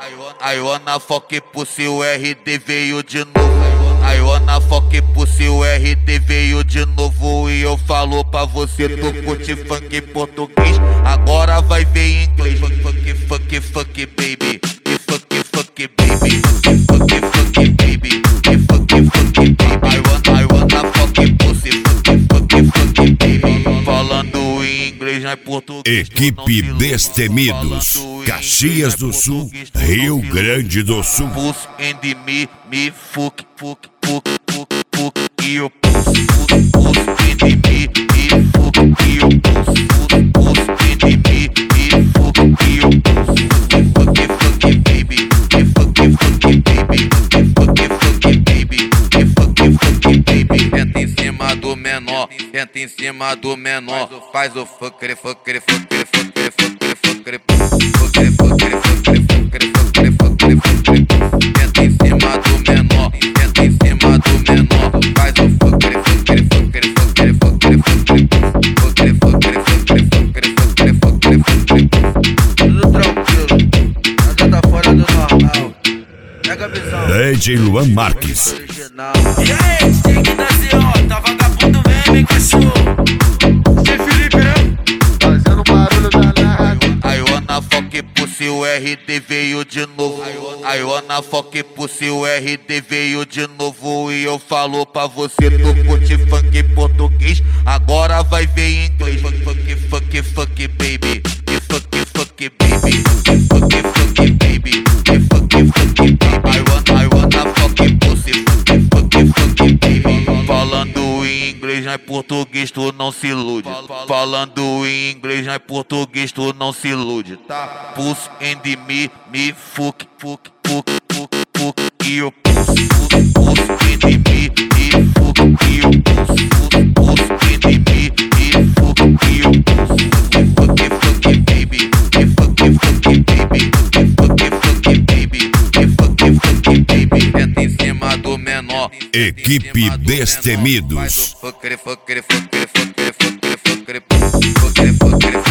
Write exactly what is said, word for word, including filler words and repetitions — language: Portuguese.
I wanna fuck pussy, o R D veio de novo. I wanna fuck pussy, o R D veio de novo. E eu falo pra você, tu curte funk português, agora vai ver em inglês. Fuck, fuck, fuck, baby. Fuck, fuck, baby. Fuck, fuck, baby. Fuck, fuck, baby. I wanna, I wanna fuck pussy, fuck, fuck, fuck, baby. Falando em inglês, não é português. Equipe Destemidos, Caxias do Sul, Rio Grande do Sul. Puss and me, me fuck, fuck, fuck, fuck, fuck. E eu puss, puss, puss and me, me fuck. E eu puss, puss, puss and me, me fuck. E eu puss, fuck, fuck, baby. Fuck, fuck, baby. Fuck, fuck, baby. Fuck, fuck, baby. Entra em cima do menor, entra em cima do menor. Faz o fucker, fucker, fucker, fucker, fucker, fucker, fucker, fucker, fucker, fucker, fucker, fucker, fucker. Entra em cima do menor, entra em cima do menor. Faz o fucker, fucker, fucker, fucker, fucker, fucker, fucker, fucker, fucker, fucker, fucker, fucker. Tudo tranquilo, nada tá fora do normal. Pega a visão. D J Luan Marques. E aí, D J Ignacio, tá vagabundo mesmo, hein, cachorro? Zé Felipe, né? Fazendo barulho danado. I wanna fuck pussy, o R D veio de novo. I wanna fuck pussy, o R D veio de novo. E eu falo pra você, tu curte funk português, agora vai ver em inglês. Fuck, fuck, fuck, fuck, baby. Fuck, fuck, baby. Fuck, fuck, baby. Fuck, fuck, baby. I wanna, I wanna fuck pussy, fuck, fuck, fuck, baby. Falando em inglês, não é português, tu não se ilude. Falando em inglês, não é português, tu não se ilude, tá? Puss and me, me fuck, fuck, fuck, fuck, fuck. E eu puss, puss, puss and me, me fuck. E eu puss, puss, puss and me, me fuck. E eu puss, fuck, fuck, baby. Fuck, fuck, baby. Fuck, fuck, baby. Fuck, fuck, baby. Entra em cima do menor. Equipe Destemidos. Fucker, fucker, fucker, fucker, fucker, fucker, fucker, fucker.